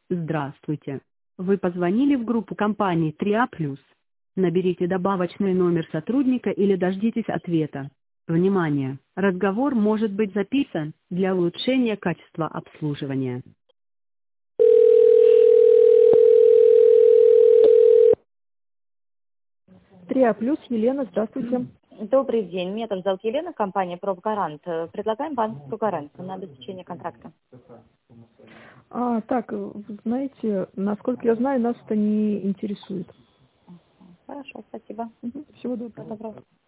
Здравствуйте. Вы позвонили в группу компании 3А+. Наберите добавочный номер сотрудника или дождитесь ответа. Внимание! Разговор может быть записан для улучшения качества обслуживания. 3А+, Елена, здравствуйте. Добрый день. Меня тоже зовут Елена, компания «Пробгарант». Предлагаем банковскую гарантию на обеспечение контракта. Так, вы знаете, насколько я знаю, нас это не интересует. Хорошо, спасибо. Всего доброго. Всего доброго.